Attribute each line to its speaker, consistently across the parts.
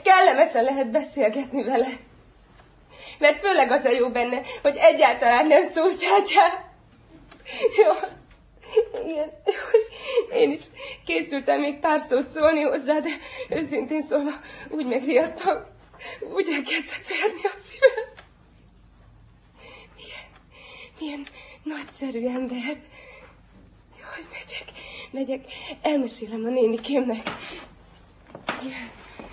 Speaker 1: kellemesen lehet beszélgetni vele. Mert főleg az a jó benne, hogy egyáltalán nem szószácsál. Jó. Igen, én is készültem még pár szót szólni hozzá, de őszintén szólva úgy megriadtam, úgy elkezdett verni a szívem. Milyen nagyszerű ember. Jaj, megyek, elmesélem a nénikémnek. Igen.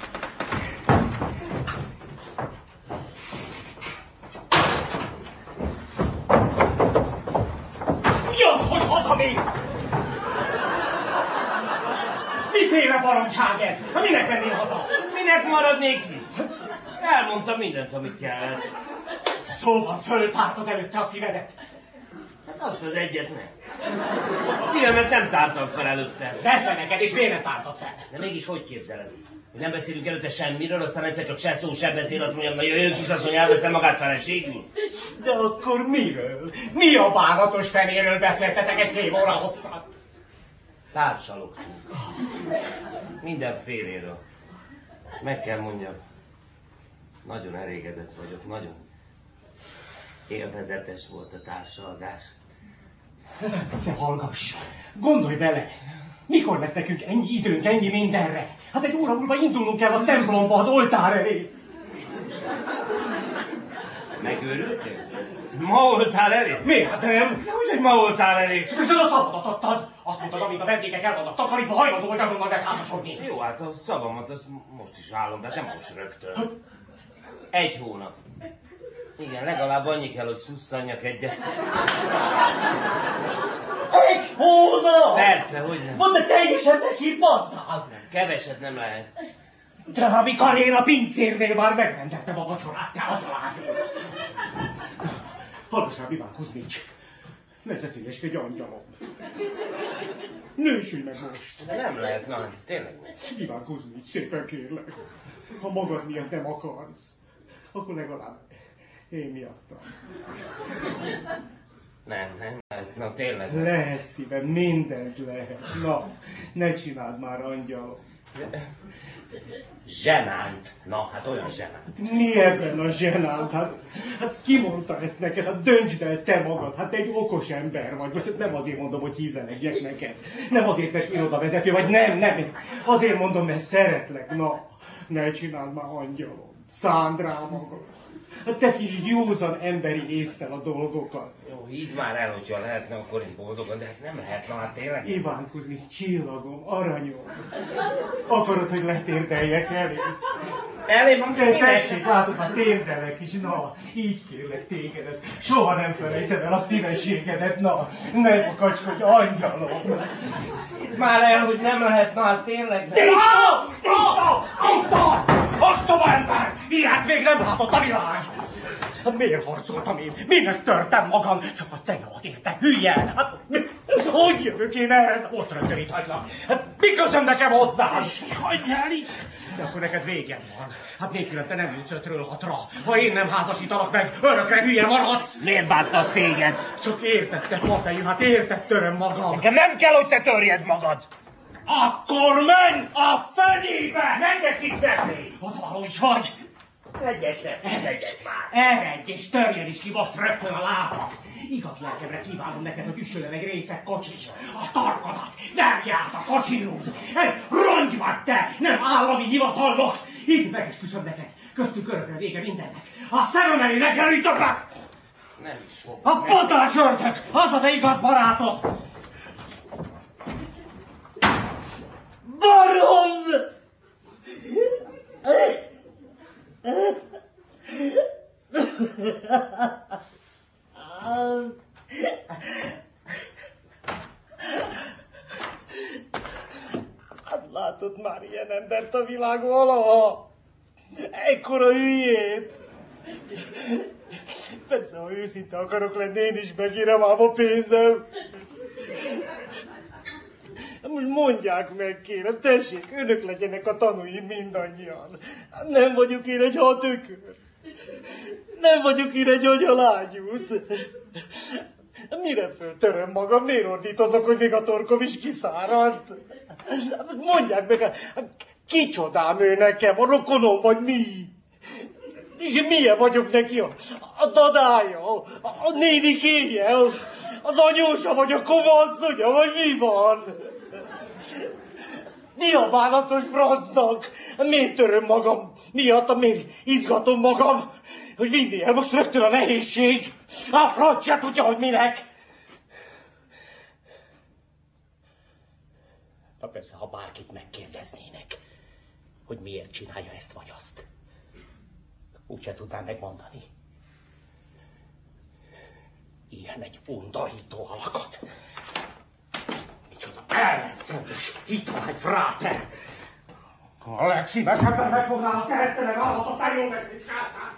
Speaker 2: Mi az, hogy hazamész? Miféle baromság ez? Minek mennél haza?
Speaker 3: Minek maradnék itt? Elmondtam mindent, amit kellett.
Speaker 2: Szóval föltártad előtte a szívedet?
Speaker 3: Hát azt az egyet nem. A szívemet nem tártam fel előtte.
Speaker 2: Persze neked, és miért nem tártad fel?
Speaker 3: De mégis hogy képzeled? Hogy nem beszélünk előtte semmiről, aztán egyszer csak se szó, se beszél, azt mondjam, na jöjjön kisasszony, elveszem magát feleségül.
Speaker 2: De akkor miről? Mi a bánatos fenéről beszéltetek egy fél óra hosszat?
Speaker 3: Társalogtunk. Mindenféléről. Meg kell mondjam, nagyon elégedett vagyok, nagyon élvezetes volt a társalgás.
Speaker 2: Ne hallgass! Gondolj bele! Mikor lesz nekünk ennyi időnk, ennyi mindenre? Hát egy óra múlva indulnunk kell a templomba, az oltár elé.
Speaker 3: Megőrültél? Ma oltál elé?
Speaker 2: Miért nem?
Speaker 3: Hogy egy ma oltál elé?
Speaker 2: Közben a szabadat adtad. Azt mondtad, amint a vendégek el vannak takarítva, hajlandó vagy azonnal megházasodni.
Speaker 3: Jó, hát a szavamat azt most is állom, de nem most rögtön. 1 hónap. Igen, legalább annyi kell, hogy szusszanjak egyet.
Speaker 2: 1 hónap?
Speaker 3: Persze, hogy nem.
Speaker 2: Mondd, de teljesen nekipantál.
Speaker 3: Keveset nem lehet.
Speaker 2: De amikor én a pincérnél már megrendeltem a vacsorát, te a családot. Hallgassál, Iván Kuzmics. Ne szeszélyeskedj, angyalom. Nősülj meg most.
Speaker 3: De nem lehet, na, tényleg nem.
Speaker 2: Iván Kuzmics, szépen kérlek. Ha magad miatt nem akarsz, akkor legalább én miattam.
Speaker 3: Nem lehet, na tényleg.
Speaker 2: Lehet szívem, mindent lehet. Na, ne csináld már, angyalom.
Speaker 3: Zsenánt. Na, hát olyan zsenánt.
Speaker 2: Mi ebben a zsenánt? Hát ki mondta ezt neked? Hát döntsd el te magad. Hát te egy okos ember vagy. Most nem azért mondom, hogy hízelegjek neked. Nem azért, mert irodavezető vagy. Nem. Azért mondom, mert szeretlek. Na, ne csináld már, angyalom. Szánd rá magad. Hát te kis józan emberi ésszel a dolgokat.
Speaker 3: Jó, hidd már el, hogyha lehetne, akkor én boldogan, de hát nem lehet, na hát tényleg.
Speaker 2: Iván Kuzmics, csillagom, aranyom. Akarod, hogy letérdeljek elé?
Speaker 3: Elé van,
Speaker 2: de tessék, látod, hát térdelek is, na, így kérlek tégedet. Soha nem felejtem el a szívességedet, na, ne bakacskodj, angyalom.
Speaker 3: Hidd már el, hogy nem lehet, na hát tényleg.
Speaker 2: Ostoba ember! Ilyet még nem látott a világ! Hát miért harcoltam én? Minek törtem magam? Csak a te javat érte, hülye! Hát hogy jövök én ehhez? Most rögtön itt hagylak. Hát mi közöm nekem hozzá?
Speaker 3: Hagyjál itt!
Speaker 2: De akkor neked véged van. Hát nélkülem te nem jutsz 5-ről 6-ra. Ha én nem házasítalak meg, örökre hülye maradsz.
Speaker 3: Miért bántasz téged?
Speaker 2: Csak érted, te papejű, hát érted, töröm magam.
Speaker 3: Nekem nem kell, hogy te törjed magad.
Speaker 2: Akkor menj a fenébe! Menjek itt felé! Ott való is vagy!
Speaker 3: Egyesek már.
Speaker 2: Eredj és törjön is ki most rögtön a lábad! Igaz lelkemre kívánom neked, hogy üssön egy részeg kocsis. A tarkodat nem járt a kocsirúd! Rongy vagy te, nem állami hivatalnok! Itt megesküszöm neked, köztünk örökre vége mindennek. A szemem elé ne kerülj többet!
Speaker 3: Nem is fog.
Speaker 2: A potás ördög, az a te igaz barátod! Barom! Hát látott már ilyen embert a világ valaha? Ekkora hülyét! Persze, ha őszinte akarok lenni, én is megírem ám a pénzem. Most mondják meg, kérem, tessék, önök legyenek a tanúi mindannyian. Nem vagyok én egy hatökör. Nem vagyok én egy agyalányút. Mire föltöröm magam? Miért ordítozok, hogy még a torkom is kiszáradt? Mondják meg, Kicsodám ő nekem, a rokonom vagy mi? És milyen vagyok neki? A dadája, a nénikéje, az anyósa vagy a kovasszonya, vagy mi van? Mi a bánatos francnak? Miért töröm magam miatt, miért izgatom magam, hogy vinni el most rögtön a nehézség? A franc se tudja, hogy minek. Na persze, ha bárkit megkérdeznének, hogy miért csinálja ezt vagy azt, úgyse tudnám megmondani. Ilyen egy undorító alakot. Micsoda ellenszenves, hitvány fráter! A legszívesebben megfognám a keresztelen állatot, a jó megvicskáltál!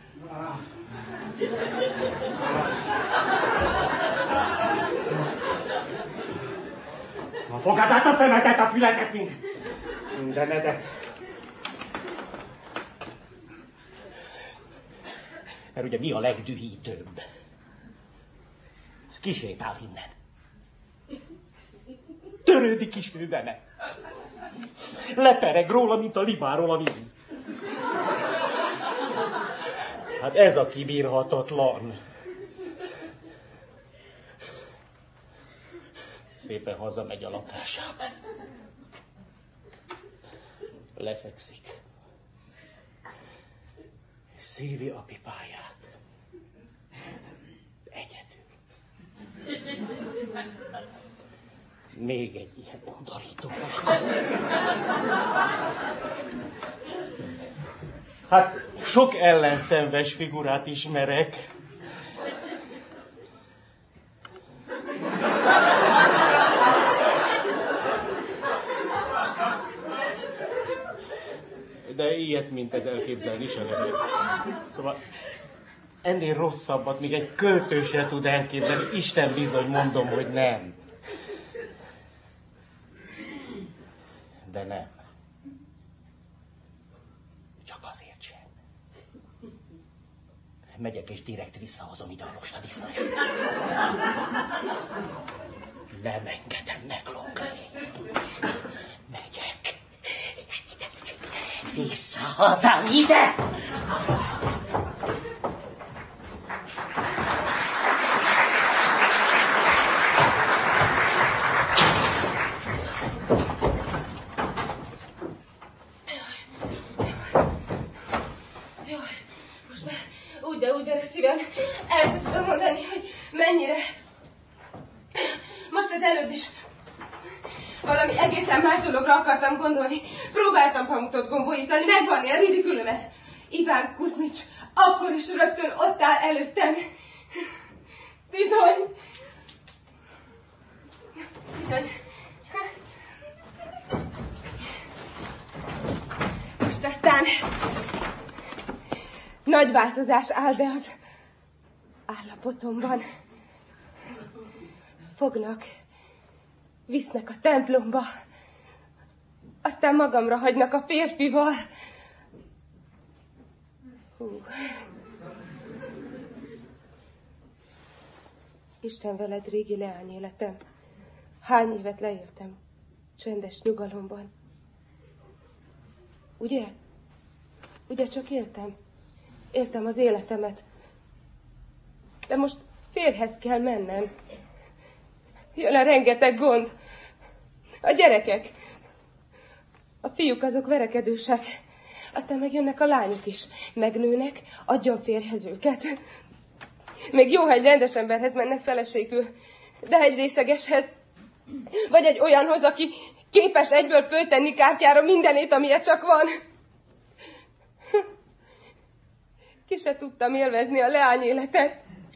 Speaker 2: Fogad át a szemetet, a füleket, mindenedet! Mert ugye mi a legdühítőbb? Kisétál innen. Törődik is ő benne. Lepereg róla, mint a libáról a víz. Hát ez a kibírhatatlan. Szépen hazamegy a lakásába. Lefekszik. Szívi a pipáját. Egyedül. Még egy ilyen undorító. Hát sok ellenszenves figurát ismerek. De ilyet, mint ez elképzelni sem lehet. Szóval ennél rosszabbat még egy költő se tud elképzelni. Isten bizony, mondom, hogy nem. De nem. Csak azért sem. Megyek és direkt visszahozom ide a lostadisztályát. Nem engedem meglógni. Megyek. Vissza hazám ide!
Speaker 1: Úgy, de szívem, el sem tudom mondani, hogy mennyire. Most az előbb is valami egészen más dologra akartam gondolni. Próbáltam Pamutot gombolítani, megvanni a ridikülömet. Iván Kuzmics akkor is rögtön ott áll előttem. Bizony. Most aztán nagy változás áll be az állapotomban. Fognak, visznek a templomba, aztán magamra hagynak a férfival. Isten veled, régi leányéletem. Hány évet leéltem csendes nyugalomban. Ugye? Ugye csak éltem? Éltem az életemet. De most férjhez kell mennem. Jön a rengeteg gond. A gyerekek. A fiúk azok verekedősek. Aztán megjönnek a lányok is. Megnőnek, adjon férjhez őket. Még jó, ha egy rendes emberhez mennek feleségül. De egy részegeshez. Vagy egy olyanhoz, aki képes egyből föltenni kártyára mindenét, amilyen csak van. Ki se tudtam élvezni a leányéletet.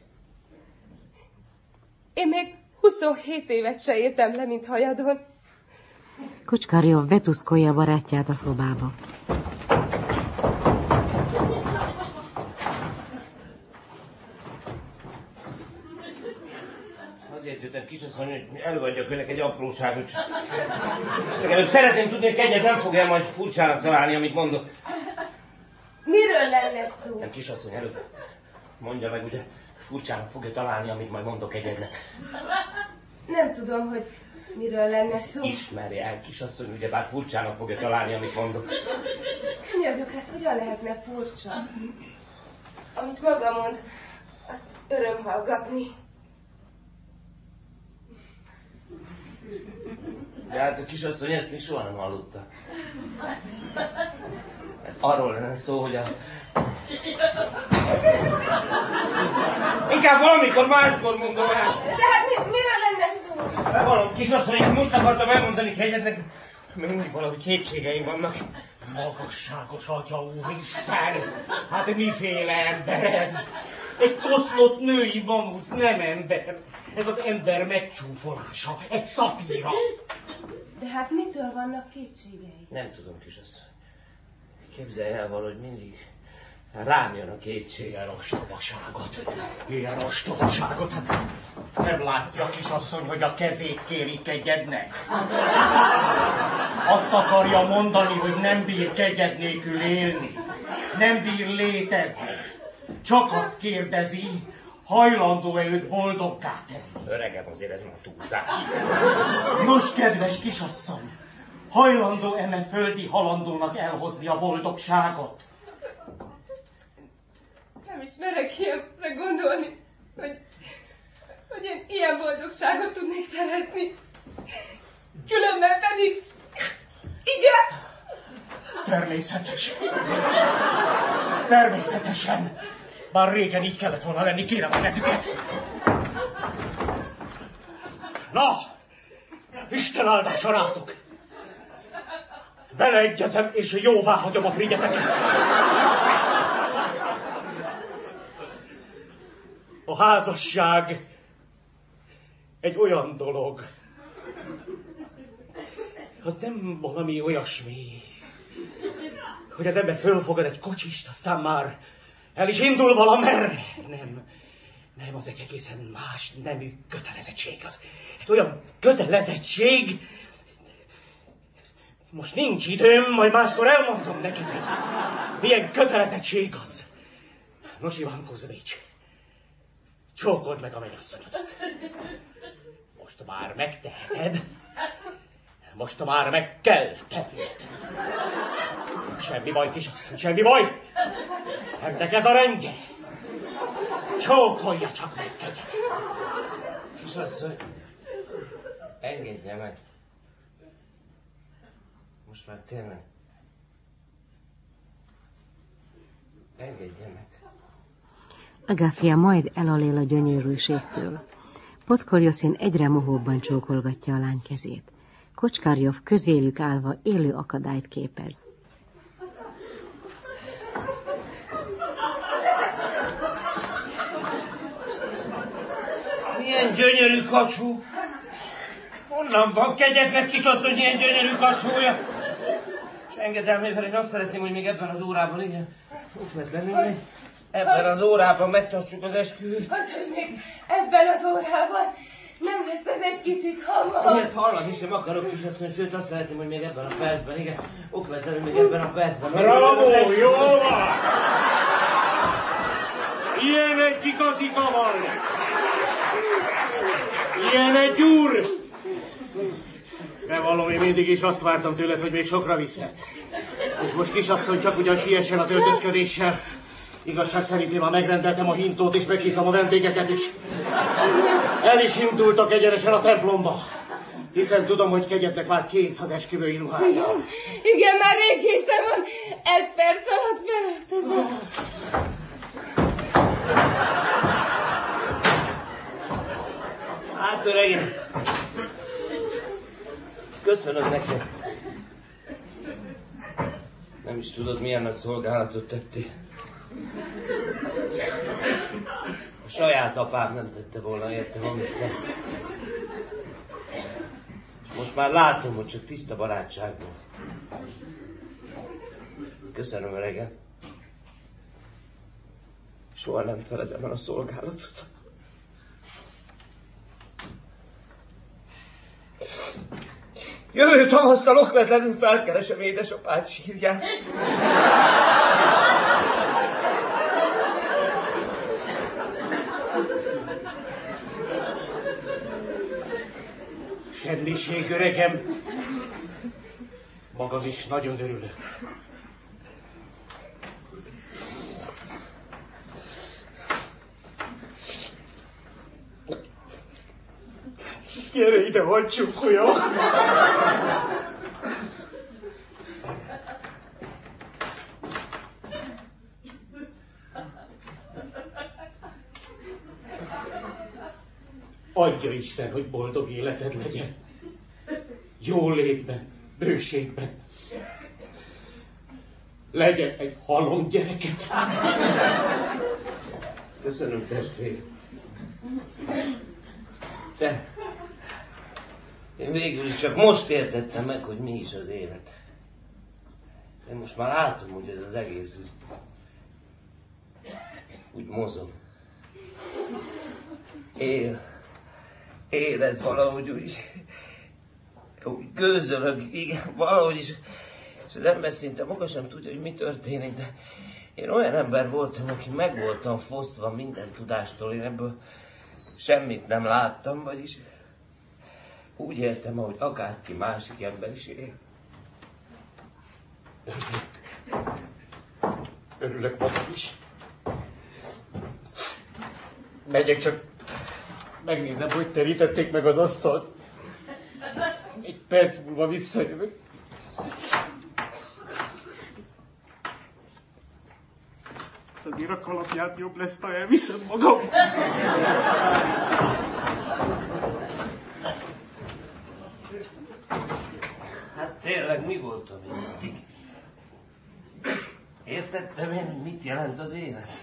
Speaker 1: Én még 27 évet se éltem le, mint hajadon.
Speaker 4: Kocskarjov betuszkolja barátját a szobába.
Speaker 3: Azért jöttem, kisasszony, hogy előadjak önnek egy apróságot. Csak előbb szeretném tudni, hogy kegyed nem fogja majd furcsának találni, amit mondok.
Speaker 1: Miről lenne szó?
Speaker 3: Nem, kisasszony, előbb mondja meg, ugye furcsának fogja találni, amit majd mondok egyednek.
Speaker 1: Nem tudom, hogy Miről lenne szó?
Speaker 3: Ismerje el, kisasszony, ugyebár furcsának fogja találni, amit mondok.
Speaker 1: Könyörgök, hát hogyan lehetne furcsa? Amit maga mond, azt öröm hallgatni.
Speaker 3: De hát a kisasszony ezt még soha nem hallotta. Arról lenne szó, hogy Inkább valamikor máskor mondom el.
Speaker 1: De hát miről lenne szó?
Speaker 3: Valami kisasszony, most akartam elmondani kegyednek, mindig valahogy kétségeim vannak.
Speaker 2: Magasságos atya úristen! Hát miféle ember ez? Egy koszlott női mamusz, nem ember. Ez az ember megcsúfolása, egy szatíra.
Speaker 1: De hát mitől vannak kétségei?
Speaker 3: Nem tudom, kisasszony. Képzelj el valahogy mindig rám jön a kétség.
Speaker 2: Ilyen ostobaságot. Hát nem látja, kisasszony, hogy a kezét kéri kegyednek? Azt akarja mondani, hogy nem bír kegyed nélkül élni. Nem bír létezni. Csak azt kérdezi, hajlandó-e őt boldoggá tenni.
Speaker 3: Öregem, azért ez már túlzás.
Speaker 2: Nos, kedves kisasszony, hajlandó eme földi halandónak elhozni a boldogságot?
Speaker 1: Nem is merek ilyenre gondolni, hogy én ilyen boldogságot tudnék szerezni. Különben pedig... Igen?
Speaker 2: Természetesen. Bár régen így kellett volna lenni, kérem a kezüket. Na, Isten áldása rátok. Beleegyezem, és jóvá hagyom a frigyeteket. A házasság egy olyan dolog, az nem valami olyasmi, hogy az ember fölfogad egy kocsist, aztán már el is indul valamerre. Nem, az egy egészen más nemű kötelezettség. Az egy olyan kötelezettség, most nincs időm, majd máskor elmondom neked, hogy milyen kötelezettség az. Nos, Iván Kuzmics, csókold meg a mennyasszonyodat. Most már megteheted. Most már meg kell tenned. Semmi baj, kisasszony, semmi baj. Ennek ez a rendje. Csókolja csak meg kegyed.
Speaker 3: Kisasszony, engedje meg. Most már tényleg. Engedje meg.
Speaker 4: Agafia majd elalél a gyönyörűségtől. Podkoljoszin egyre mohóbban csókolgatja a lány kezét. Kocskarjov közélük állva élő akadályt képez.
Speaker 3: Milyen gyönyörű kacsú! Honnan van kegyednek, kisasszony, ilyen gyönyörű kacsúja? És engedelmével én azt szeretném, hogy még ebben az órában, igen, ismetlenül, ebben az órában megtartsuk az esküvőt.
Speaker 1: Hogy még ebben az órában nem lesz ez egy kicsit hamar.
Speaker 3: Ilyet hallani sem akarok, kisasszony, sőt azt szeretném, hogy még ebben a percben, igen, okvetlenül még ebben a percben.
Speaker 2: Bravo, jó van! Ilyen egy igazi kavalli! Ilyen egy úr! Bevallom, én mindig is azt vártam tőled, hogy még sokra viszed. És most kisasszony csak ugyan siessen az öltözködéssel. Igazság szerint én már megrendeltem a hintót és meghívtam a vendégeket is. El is indultak egyenesen a templomba. Hiszen tudom, hogy kegyednek már kész az esküvői ruhája.
Speaker 1: Igen, már rég készen van. Egy perc alatt beöltözöm.
Speaker 3: Hát, öregem, köszönöm neked. Nem is tudod, milyen nagy szolgálatot tettél. A saját apám nem tette volna érte, amit te. Most már látom, hogy csak tiszta barátság volt. Köszönöm, öregem. Soha nem feledem el a szolgálatot. Jövő tavasszal okvetlenül felkeresem édesapád sírját.
Speaker 2: Semmi Minőség, öregem. Magam is nagyon örülök. Gyere ide, hadd csukkoljak! Adja Isten, hogy boldog életed legyen. Jólétben, bőségben. Legyen egy halom gyereket.
Speaker 3: Köszönöm, testvér. Te... Én végül is csak most értettem meg, hogy mi is az élet. Én most már látom, hogy ez az egész úgy mozog. Él ez valahogy úgy gőzölög, igen, valahogy is. És az ember szinte maga sem tudja, hogy mi történik, de én olyan ember voltam, aki meg voltam fosztva minden tudástól, én ebből semmit nem láttam, vagyis úgy éltem, ahogy akárki másik ember is él.
Speaker 2: Örülök magam is. Megyek, csak megnézem, hogy terítették meg az asztalt. Egy perc múlva visszajövök. Azért a kalapját jobb lesz, ha elviszem magam.
Speaker 3: Hát tényleg mi voltam én mindig? Értettem én, hogy mit jelent az élet?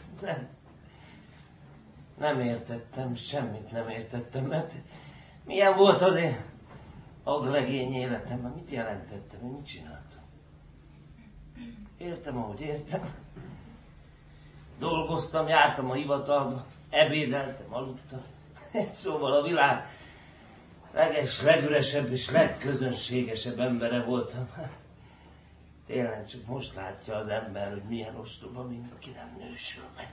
Speaker 3: Nem értettem, semmit nem értettem, mert milyen volt az én aglegény életem, mert mit jelentettem, én mit csináltam? Éltem, ahogy éltem. Dolgoztam, jártam a hivatalba, ebédeltem, aludtam. Szóval a világ legüresebb és legközönségesebb embere voltam. Tényleg csak most látja az ember, hogy milyen ostoba, mint aki nem nősül meg.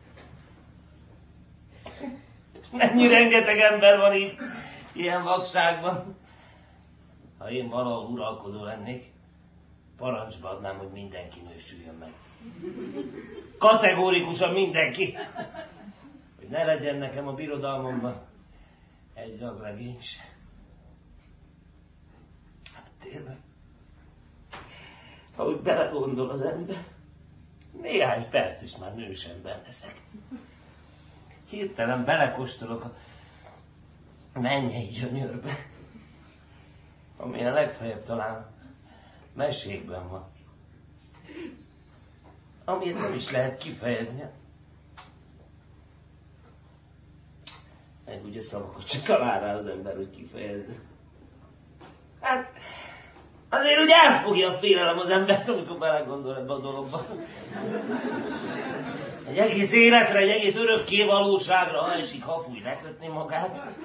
Speaker 3: Mennyi rengeteg ember van itt, ilyen vakságban. Ha én valahol uralkodó lennék, parancsba adnám, hogy mindenki nősüljön meg. Kategórikusan mindenki. Hogy ne legyen nekem a birodalmamban egy aglegény se. Hát tényleg. Ha úgy belegondol az ember, néhány perc is már nős ember leszek. Hirtelen belekóstolok a mennyei gyönyörbe, ami a legfeljebb talán mesékben van. Amiért nem is lehet kifejezni. Meg ugye szavakat se talál rá az ember, hogy kifejezze. Hát, azért úgy elfogja a félelem az embert, amikor belegondol ebbe a dologba. Egy egész életre, egy egész örökké valóságra, ha esik, ha fúj lekötni magát.